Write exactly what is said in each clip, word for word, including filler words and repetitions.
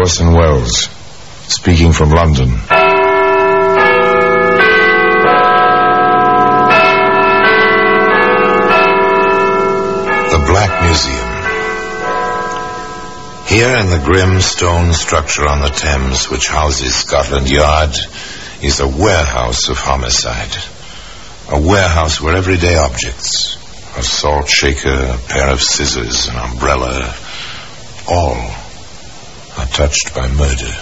Orson Welles, speaking from London. The Black Museum. Here in the grim stone structure on the Thames, which houses Scotland Yard, is a warehouse of homicide. A warehouse where everyday objects, a salt shaker, a pair of scissors, an umbrella, all are touched by murder.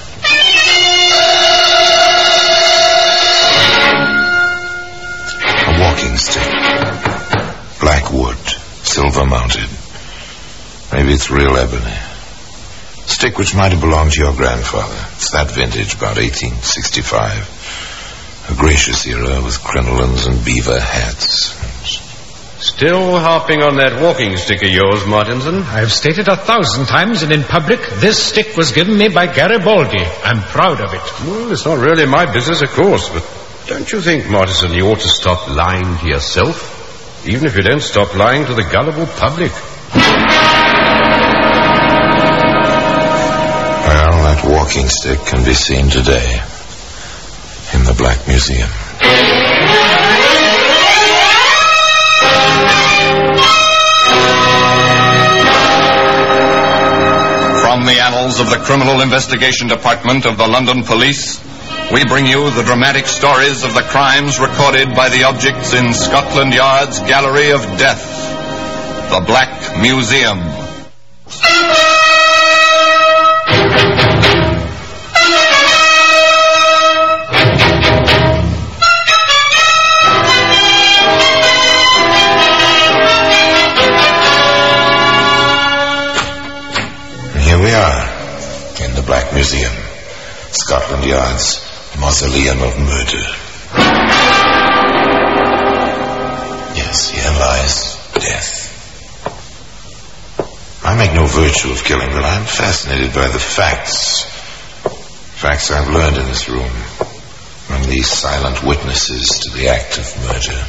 A walking stick, black wood, silver mounted. Maybe it's real ebony. Stick which might have belonged to your grandfather. It's that vintage, about eighteen sixty-five. A gracious era with crinolines and beaver hats. Still harping on that walking stick of yours, Martinson? I've stated a thousand times and in public, this stick was given me by Garibaldi. I'm proud of it. Well, it's not really my business, of course, but don't you think, Martinson, you ought to stop lying to yourself? Even if you don't stop lying to the gullible public. Well, that walking stick can be seen today in the Black Museum. From the annals of the Criminal Investigation Department of the London Police, we bring you the dramatic stories of the crimes recorded by the objects in Scotland Yard's Gallery of Death, the Black Museum. Museum, Scotland Yard's mausoleum of murder. Yes, here lies death. I make no virtue of killing, but I'm fascinated by the facts. Facts I've learned in this room, from these silent witnesses to the act of murder.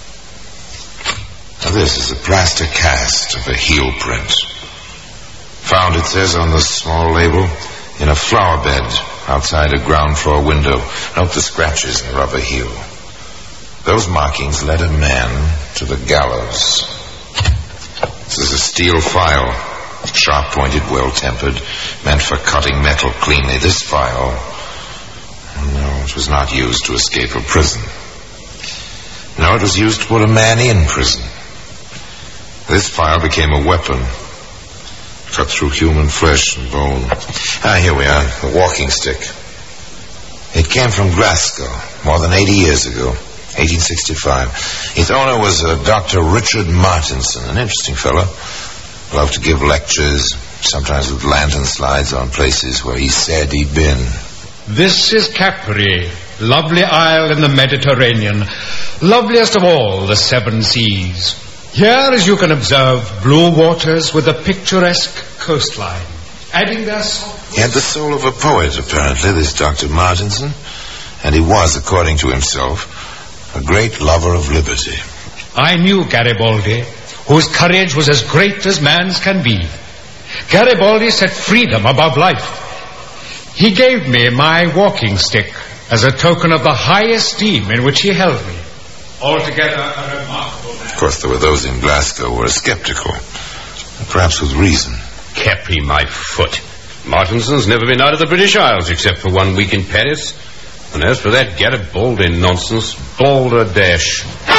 Now, this is a plaster cast of a heel print. Found, it says on the small label, in a flower bed outside a ground floor window. Note the scratches in the rubber heel. Those markings led a man to the gallows. This is a steel file, sharp-pointed, well-tempered, meant for cutting metal cleanly. This file, no, it was not used to escape a prison. No, it was used to put a man in prison. This file became a weapon, cut through human flesh and bone. Ah, here we are, the walking stick. It came from Glasgow more than eighty years ago, eighteen sixty-five. Its owner was uh, Doctor Richard Martinson, an interesting fellow. Loved to give lectures, sometimes with lantern slides on places where he said he'd been. This is Capri, lovely isle in the Mediterranean, loveliest of all the seven seas. Here, as you can observe, blue waters with a picturesque coastline, adding their soft... He had the soul of a poet, apparently, this Doctor Martinson. And he was, according to himself, a great lover of liberty. I knew Garibaldi, whose courage was as great as man's can be. Garibaldi set freedom above life. He gave me my walking stick as a token of the high esteem in which he held me. Altogether a remarkable man. Of course, there were those in Glasgow who were skeptical, perhaps with reason. Capri, my foot. Martinson's never been out of the British Isles except for one week in Paris. And as for that Garibaldi nonsense, balderdash.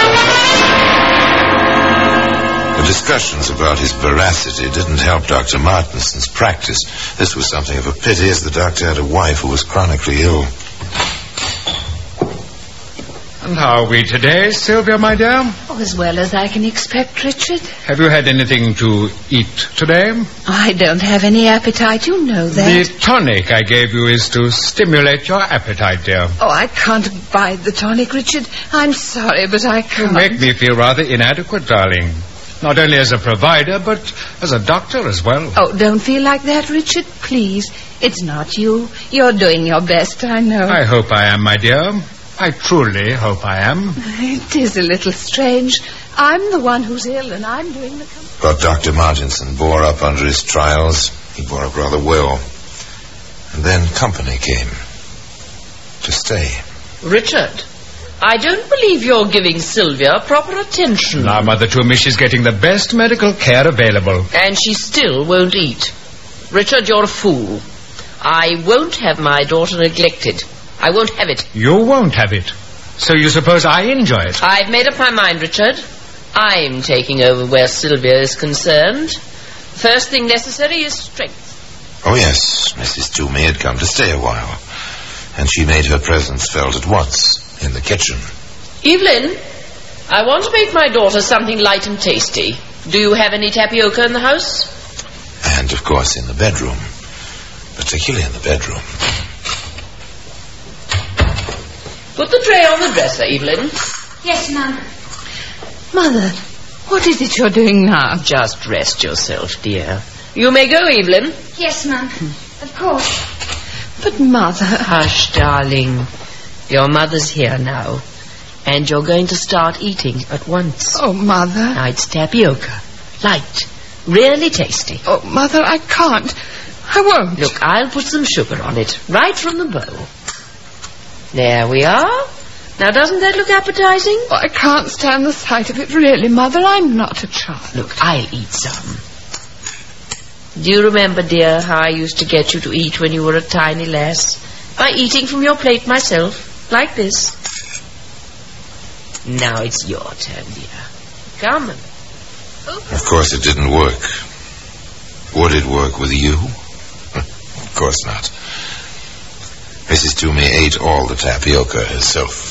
The discussions about his veracity didn't help Doctor Martinson's practice. This was something of a pity, as the doctor had a wife who was chronically ill. And how are we today, Sylvia, my dear? Oh, as well as I can expect, Richard. Have you had anything to eat today? I don't have any appetite, you know that. The tonic I gave you is to stimulate your appetite, dear. Oh, I can't abide the tonic, Richard. I'm sorry, but I can't. You make me feel rather inadequate, darling. Not only as a provider, but as a doctor as well. Oh, don't feel like that, Richard, please. It's not you. You're doing your best, I know. I hope I am, my dear. I truly hope I am. It is a little strange. I'm the one who's ill, and I'm doing the... But Doctor Martinson bore up under his trials. He bore up rather well. then company came. To stay. Richard, I don't believe you're giving Sylvia proper attention. Now, Mother Toomey, she's getting the best medical care available. And she still won't eat. Richard, you're a fool. I won't have my daughter neglected. I won't have it. You won't have it. So you suppose I enjoy it? I've made up my mind, Richard. I'm taking over where Sylvia is concerned. First thing necessary is strength. Oh, yes. Missus Toomey had come to stay a while, and she made her presence felt at once in the kitchen. Evelyn, I want to make my daughter something light and tasty. Do you have any tapioca in the house? And, of course, in the bedroom. Particularly in the bedroom. Put the tray on the dresser, Evelyn. Yes, Mum. Mother, what is it you're doing now? Just rest yourself, dear. You may go, Evelyn. Yes, Mum. Of course. But, Mother... Hush, darling. Your mother's here now. And you're going to start eating at once. Oh, Mother. Now, it's tapioca. Light. Really tasty. Oh, Mother, I can't. I won't. Look, I'll put some sugar on it. Right from the bowl. There we are. Now, doesn't that look appetizing? Oh, I can't stand the sight of it, really, Mother. I'm not a child. Look, I'll eat some. Do you remember, dear, how I used to get you to eat when you were a tiny lass? By eating from your plate myself, like this. Now it's your turn, dear. Come on. Of course it didn't work. Would it work with you? Of course not. Missus Toomey ate all the tapioca herself.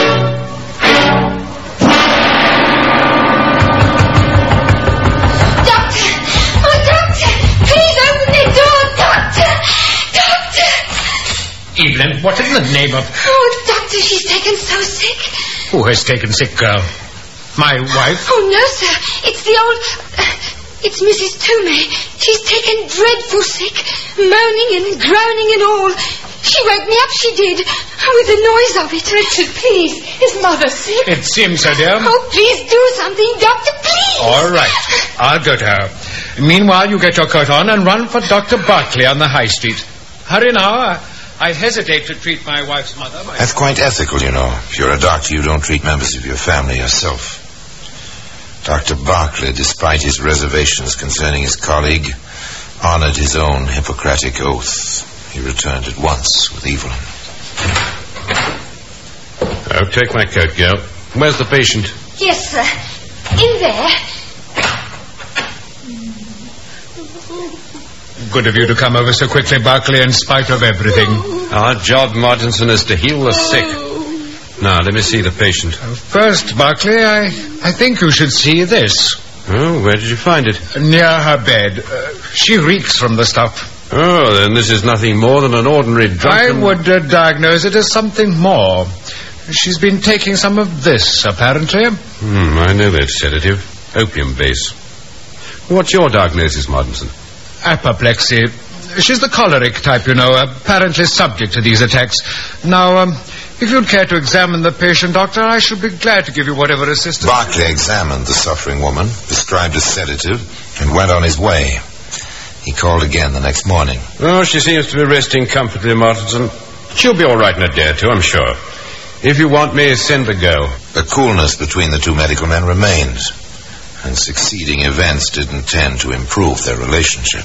Evelyn, what in the name of... Oh, Doctor, she's taken so sick. Who has taken sick, girl? My wife? Oh, no, sir. It's the old... Uh, it's Missus Toomey. She's taken dreadful sick, moaning and groaning and all. She woke me up, she did, with the noise of it. Richard, please. Is Mother sick? It seems so, dear. Oh, please do something, Doctor, please. All right. I'll go to her. Meanwhile, you get your coat on and run for Doctor Barclay on the High Street. Hurry now. I hesitate to treat my wife's mother. My That's quite ethical, you know. If you're a doctor, you don't treat members of your family yourself. Doctor Barclay, despite his reservations concerning his colleague, honored his own Hippocratic oath. He returned at once with Evelyn. Oh, take my coat, girl. Where's the patient? Yes, sir. In there. Good of you to come over so quickly, Barclay, in spite of everything. Our job, Martinson, is to heal the sick. Now, let me see the patient. Uh, first, Barclay, I, I think you should see this. Oh, where did you find it? Near her bed. Uh, she reeks from the stuff. Oh, then this is nothing more than an ordinary drunken... I would uh, diagnose it as something more. She's been taking some of this, apparently. Hmm, I know that sedative. Opium base. What's your diagnosis, Martinson? Apoplexy. She's the choleric type, you know, apparently subject to these attacks. Now, um, if you'd care to examine the patient, Doctor, I should be glad to give you whatever assistance... Barclay examined the suffering woman, prescribed a sedative, and went on his way. He called again the next morning. Oh, she seems to be resting comfortably, Martinson. She'll be all right in a day or two, I'm sure. If you want me, send the girl. The coolness between the two medical men remained, and succeeding events didn't tend to improve their relationship.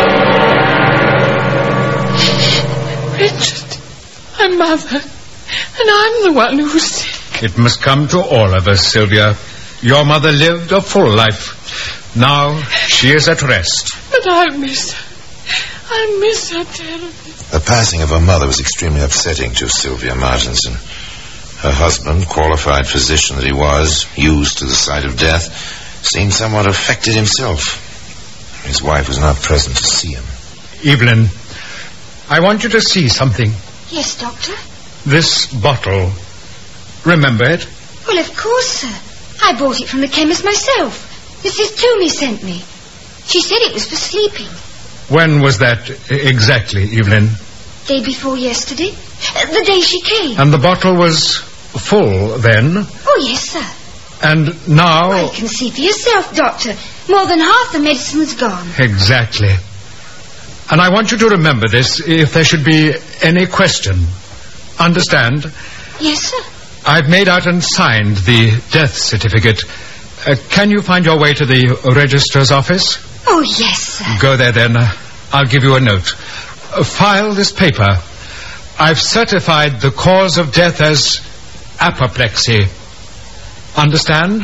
Richard, my mother, and I'm the one who's sick. It must come to all of us, Sylvia. Your mother lived a full life. Now she is at rest. But I miss her. I miss her terribly. The passing of her mother was extremely upsetting to Sylvia Martinson. Her husband, qualified physician that he was, used to the sight of death, seemed somewhat affected himself. His wife was not present to see him. Evelyn, I want you to see something. Yes, Doctor? This bottle. Remember it? Well, of course, sir. I bought it from the chemist myself. Missus Toomey sent me. She said it was for sleeping. When was that exactly, Evelyn? Day before yesterday. Uh, the day she came. And the bottle was full then? Oh, yes, sir. And now... Well, you can see for yourself, Doctor. More than half the medicine's gone. Exactly. And I want you to remember this if there should be any question. Understand? Yes, sir. I've made out and signed the death certificate. Uh, can you find your way to the registrar's office? Oh, yes, sir. Go there, then. Uh, I'll give you a note. Uh, file this paper. I've certified the cause of death as apoplexy. Understand?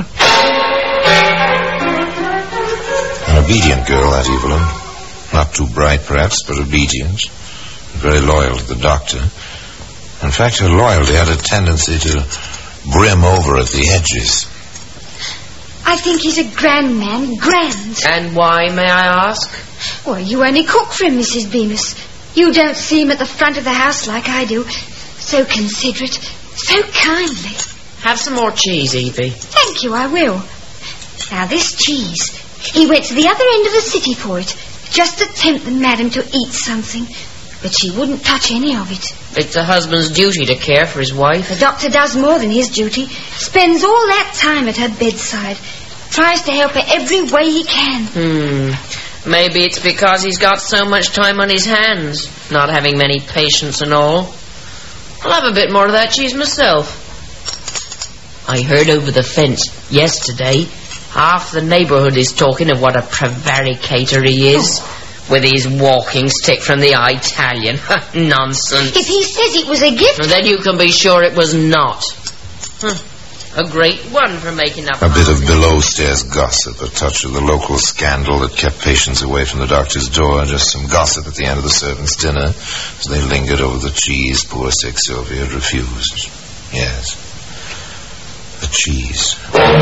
An obedient girl, that Evelyn. Not too bright, perhaps, but obedient. Very loyal to the doctor. In fact, her loyalty had a tendency to brim over at the edges. I think he's a grand man. Grand. And why, may I ask? Well, you only cook for him, Missus Bemis. You don't see him at the front of the house like I do. So considerate. So kindly. Have some more cheese, Evie. Thank you, I will. Now, this cheese. He went to the other end of the city for it. Just to tempt the madam to eat something. But she wouldn't touch any of it. It's a husband's duty to care for his wife. The doctor does more than his duty. Spends all that time at her bedside. Tries to help her every way he can. Hmm. Maybe it's because he's got so much time on his hands, not having many patients and all. I'll have a bit more of that cheese myself. I heard over the fence yesterday, half the neighbourhood is talking of what a prevaricator he is. Oh. With his walking stick from the Italian. Nonsense. If he says it was a gift... Well, then you can be sure it was not. Huh. A great one for making up... A bit of below-stairs gossip, a touch of the local scandal that kept patients away from the doctor's door, just some gossip at the end of the servants' dinner. As they lingered over the cheese, poor sick Sylvia had refused. Yes. The cheese.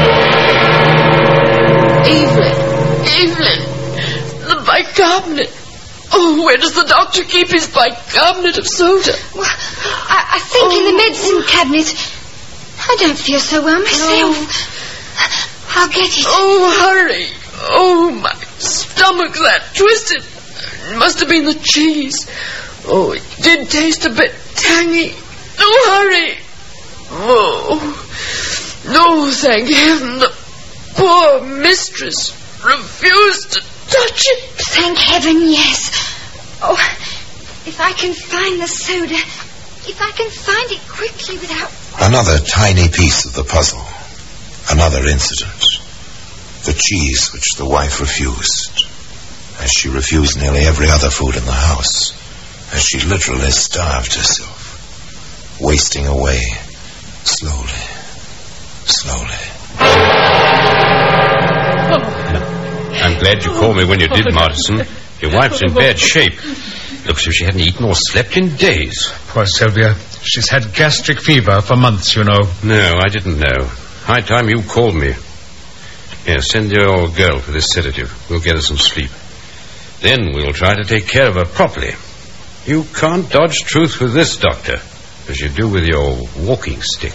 Evelyn! Evelyn! The bicarbonate. Oh, where does the doctor keep his bicarbonate of soda? Well, I, I think oh. in the medicine cabinet. I don't feel so well myself. Oh. I'll get it. Oh, hurry. Oh, my stomach's that twisted. It must have been the cheese. Oh, it did taste a bit tangy. Oh, hurry. Oh, no, thank heaven. The poor mistress refused to touch it. Thank heaven, yes. Oh, if I can find the soda, if I can find it quickly without... Another tiny piece of the puzzle. Another incident. The cheese which the wife refused. As she refused nearly every other food in the house. As she literally starved herself. Wasting away. Slowly. Slowly. I'm glad you called me when you did, Martinson. Your wife's in bad shape. Looks as if she hadn't eaten or slept in days. Poor Sylvia. She's had gastric fever for months, you know. No, I didn't know. High time you called me. Here, send your girl for this sedative. We'll get her some sleep. Then we'll try to take care of her properly. You can't dodge truth with this, Doctor, as you do with your walking stick.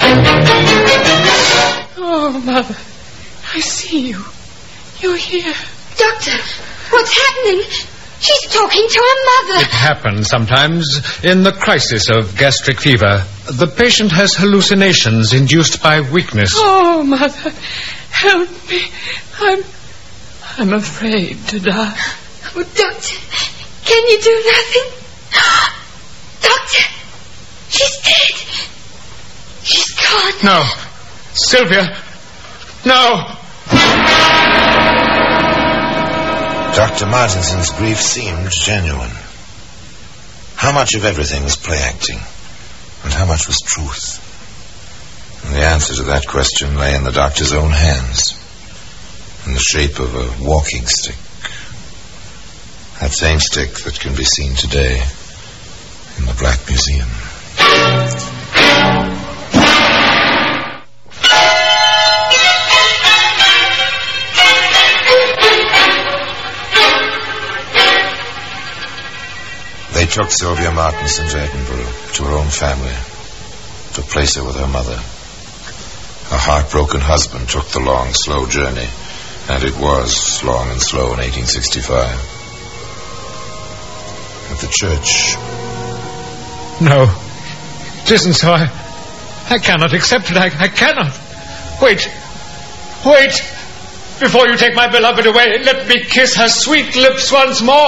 Oh, Mother, I see you. You're here. Doctor, what's happening? She's talking to her mother. It happens sometimes in the crisis of gastric fever. The patient has hallucinations induced by weakness. Oh, Mother, help me. I'm... I'm afraid to die. Oh, Doctor, can you do nothing? Doctor, she's dead. She's gone. No. Sylvia. No. Doctor Martinson's grief seemed genuine. How much of everything was play acting, and how much was truth? And the answer to that question lay in the doctor's own hands, in the shape of a walking stick. That same stick that can be seen today in the Black Museum. They took Sylvia Martinson to Edinburgh, to her own family, to place her with her mother. Her heartbroken husband took the long, slow journey, and it was long and slow in eighteen sixty-five. At the church... No, it isn't so. I, I cannot accept it. I, I cannot. Wait, wait. Before you take my beloved away, let me kiss her sweet lips once more.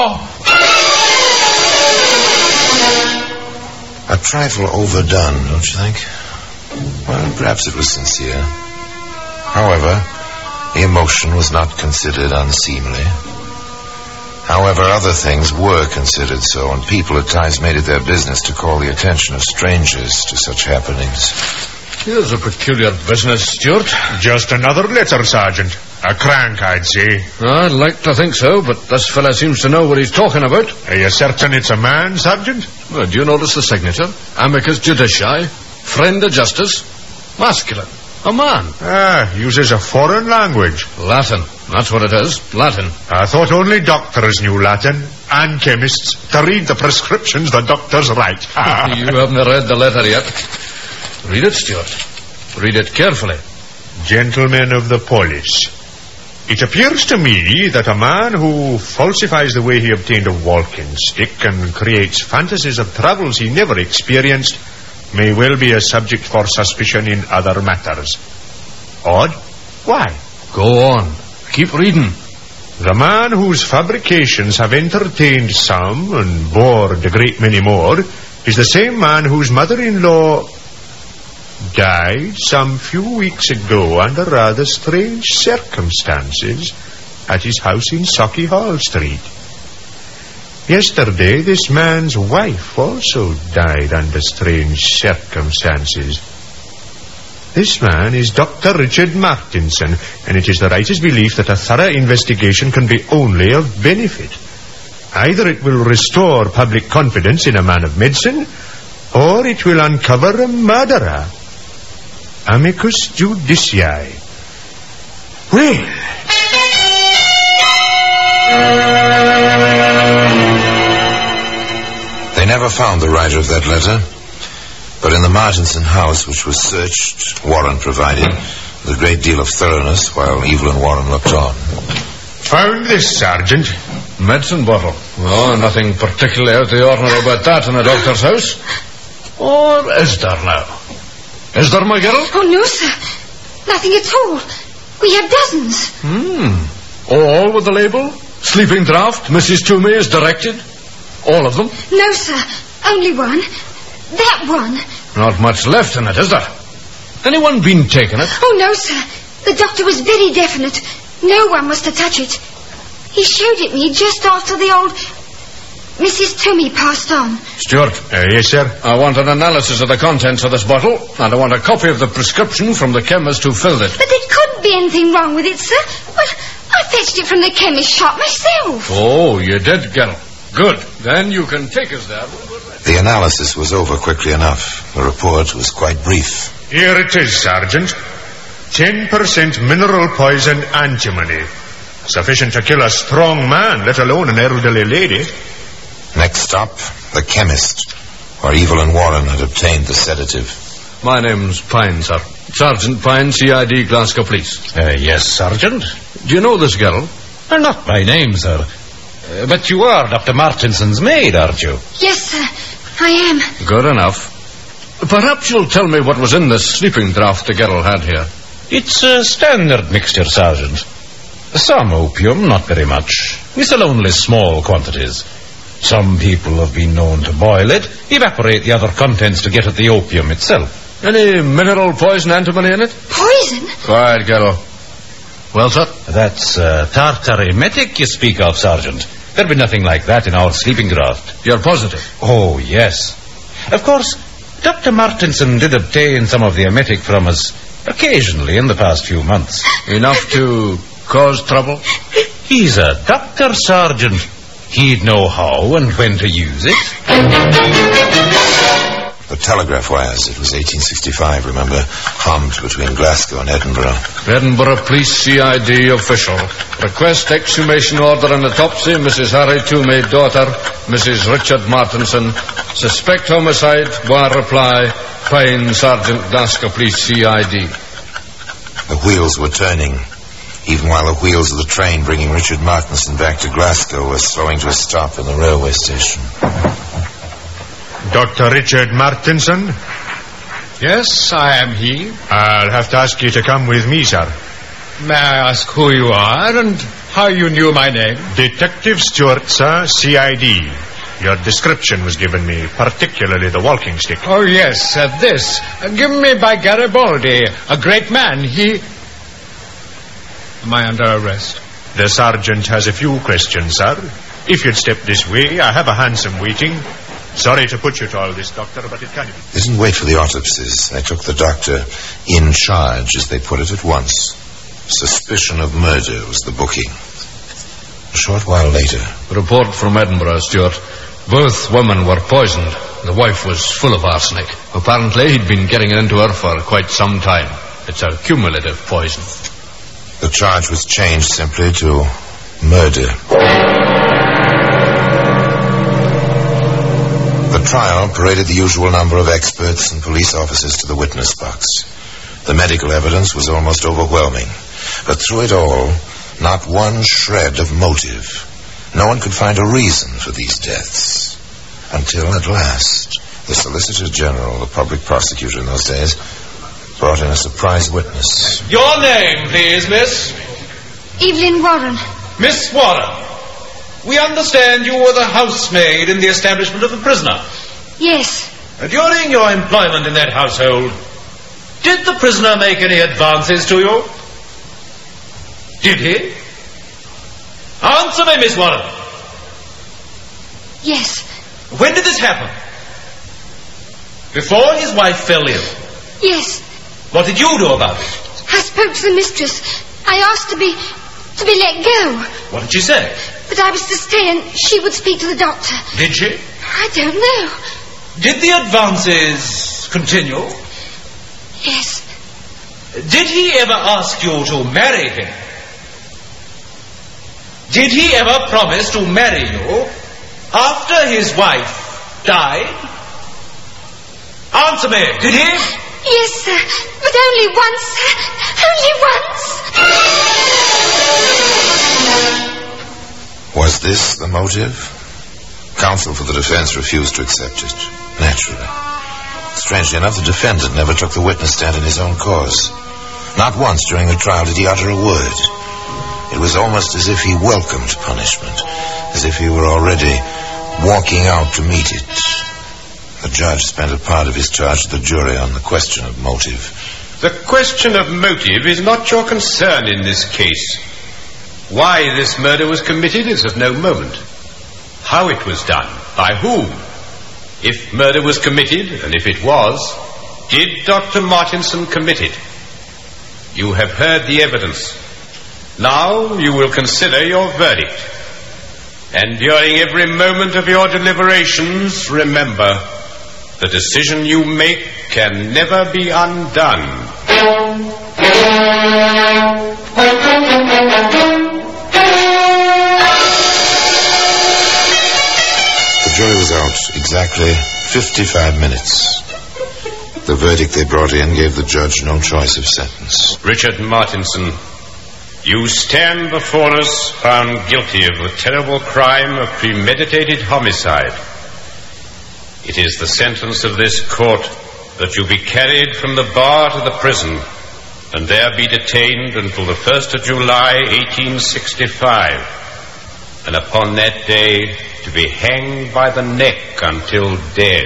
A trifle overdone, don't you think? Well, perhaps it was sincere. However, the emotion was not considered unseemly. However, other things were considered so, and people at times made it their business to call the attention of strangers to such happenings. Here's a peculiar business, Stuart. Just another letter, Sergeant. A crank, I'd say. I'd like to think so, but this fella seems to know what he's talking about. Are you certain it's a man, Sergeant? Well, do you notice the signature? Amicus Judici, friend of justice, masculine, a man. Ah, uses a foreign language. Latin, that's what it is, Latin. I thought only doctors knew Latin, and chemists, to read the prescriptions the doctors write. You haven't read the letter yet. Read it, Stuart. Read it carefully. Gentlemen of the police, it appears to me that a man who falsifies the way he obtained a walking stick and creates fantasies of travels he never experienced may well be a subject for suspicion in other matters. Odd? Why? Go on. Keep reading. The man whose fabrications have entertained some and bored a great many more is the same man whose mother-in-law died some few weeks ago under rather strange circumstances at his house in Sauchiehall Street. Yesterday, this man's wife also died under strange circumstances. This man is Doctor Richard Martinson, and it is the writer's belief that a thorough investigation can be only of benefit. Either it will restore public confidence in a man of medicine, or it will uncover a murderer. Amicus Judici. Well. They never found the writer of that letter, but in the Martinson house, which was searched, Warren provided, with a great deal of thoroughness, while Evelyn Warren looked on. Found this, Sergeant. Medicine bottle. Oh, nothing particularly out of the ordinary about that in a doctor's house. Or is there now? Is there, my girl? Oh, no, sir. Nothing at all. We have dozens. Hmm. All with the label? Sleeping draught, Missus Toomey is directed? All of them? No, sir. Only one. That one. Not much left in it, is there? Anyone been taking it? Oh, no, sir. The doctor was very definite. No one was to touch it. He showed it me just after the old Missus Toomey passed on. Stuart. Uh, yes, sir. I want an analysis of the contents of this bottle, and I want a copy of the prescription from the chemist who filled it. But there couldn't be anything wrong with it, sir. Well, I fetched it from the chemist shop myself. Oh, you did, girl. Good. Then you can take us there. The analysis was over quickly enough. The report was quite brief. Here it is, Sergeant. Ten percent mineral poison antimony. Sufficient to kill a strong man, let alone an elderly lady. Next stop, the chemist, where Evelyn Warren had obtained the sedative. My name's Pine, sir. Sergeant Pine, C I D, Glasgow Police. Uh, yes, Sergeant. Do you know this girl? Uh, not by name, sir. Uh, but you are Doctor Martinson's maid, aren't you? Yes, sir. I am. Good enough. Perhaps you'll tell me what was in this sleeping draught the girl had here. It's a standard mixture, Sergeant. Some opium, not very much. It's only small quantities. Some people have been known to boil it, evaporate the other contents to get at the opium itself. Any mineral poison antimony in it? Poison? Quiet, girl. Well, sir? That's uh, tartar emetic you speak of, Sergeant. There'll be nothing like that in our sleeping draught. You're positive? Oh, yes. Of course, Doctor Martinson did obtain some of the emetic from us occasionally in the past few months. Enough to cause trouble? He's a doctor, Sergeant. He'd know how and when to use it. The telegraph wires, it was eighteen sixty-five, remember, hummed between Glasgow and Edinburgh. Edinburgh Police C I D official. Request exhumation order and autopsy, Missus Harry Toomey, daughter, Missus Richard Martinson. Suspect homicide, wire reply, Pine, Sergeant, Glasgow Police C I D. The wheels were turning, even while the wheels of the train bringing Richard Martinson back to Glasgow were slowing to a stop in the railway station. Doctor Richard Martinson? Yes, I am he. I'll have to ask you to come with me, sir. May I ask who you are and how you knew my name. Detective Stewart, sir, C I D. Your description was given me, particularly the walking stick. Oh, yes, uh, this. Uh, given me by Garibaldi, a great man. He... Am I under arrest? The sergeant has a few questions, sir. If you'd step this way, I have a hansom waiting. Sorry to put you to all this, Doctor, but it can't be. They didn't wait for the autopsies. They took the doctor in charge, as they put it, at once. Suspicion of murder was the booking. A short while later... Report from Edinburgh, Stuart. Both women were poisoned. The wife was full of arsenic. Apparently, he'd been getting it into her for quite some time. It's a cumulative poison. The charge was changed simply to murder. The trial paraded the usual number of experts and police officers to the witness box. The medical evidence was almost overwhelming. But through it all, not one shred of motive. No one could find a reason for these deaths. Until, at last, the Solicitor General, the public prosecutor in those days, brought in a surprise witness. Your name, please, miss? Evelyn Warren. Miss Warren, we understand you were the housemaid in the establishment of the prisoner. Yes. During your employment in that household, did the prisoner make any advances to you? Did he? Answer me, Miss Warren. Yes. When did this happen? Before his wife fell ill? Yes. What did you do about it? I spoke to the mistress. I asked to be... to be let go. What did she say? But I was to stay and she would speak to the doctor. Did she? I don't know. Did the advances continue? Yes. Did he ever ask you to marry him? Did he ever promise to marry you after his wife died? Answer me, did he? Yes, sir, but only once, sir. Only once. Was this the motive? Counsel for the defense refused to accept it. Naturally. Strangely enough, the defendant never took the witness stand in his own cause. Not once during the trial did he utter a word. It was almost as if he welcomed punishment, as if he were already walking out to meet it. The judge spent a part of his charge to the jury on the question of motive. The question of motive is not your concern in this case. Why this murder was committed is of no moment. How it was done, by whom. If murder was committed, and if it was, did Doctor Martinson commit it? You have heard the evidence. Now you will consider your verdict. And during every moment of your deliberations, remember, the decision you make can never be undone. The jury was out exactly fifty-five minutes. The verdict they brought in gave the judge no choice of sentence. Richard Martinson, you stand before us found guilty of the terrible crime of premeditated homicide. It is the sentence of this court that you be carried from the bar to the prison and there be detained until the first of July, eighteen sixty-five, and upon that day to be hanged by the neck until dead.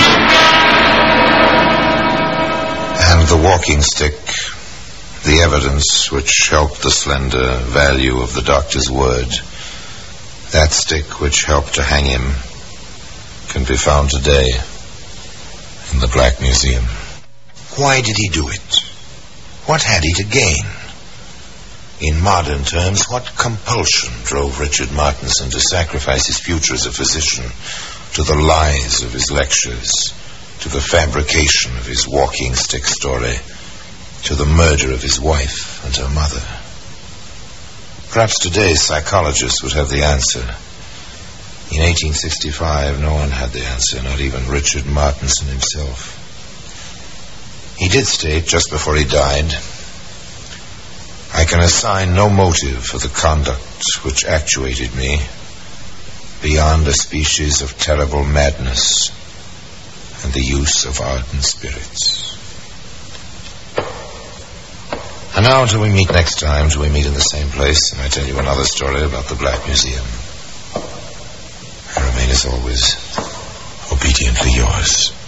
And the walking stick, the evidence which helped the slender value of the doctor's word, that stick which helped to hang him, can be found today in the Black Museum. Why did he do it? What had he to gain? In modern terms, what compulsion drove Richard Martinson to sacrifice his future as a physician to the lies of his lectures, to the fabrication of his walking stick story, to the murder of his wife and her mother? Perhaps today's psychologists would have the answer. In eighteen sixty-five, no one had the answer, not even Richard Martinson himself. He did state, just before he died, I can assign no motive for the conduct which actuated me beyond a species of terrible madness and the use of ardent spirits. And now, until we meet next time, till we meet in the same place, and I tell you another story about the Black Museum, I remain as always obediently yours.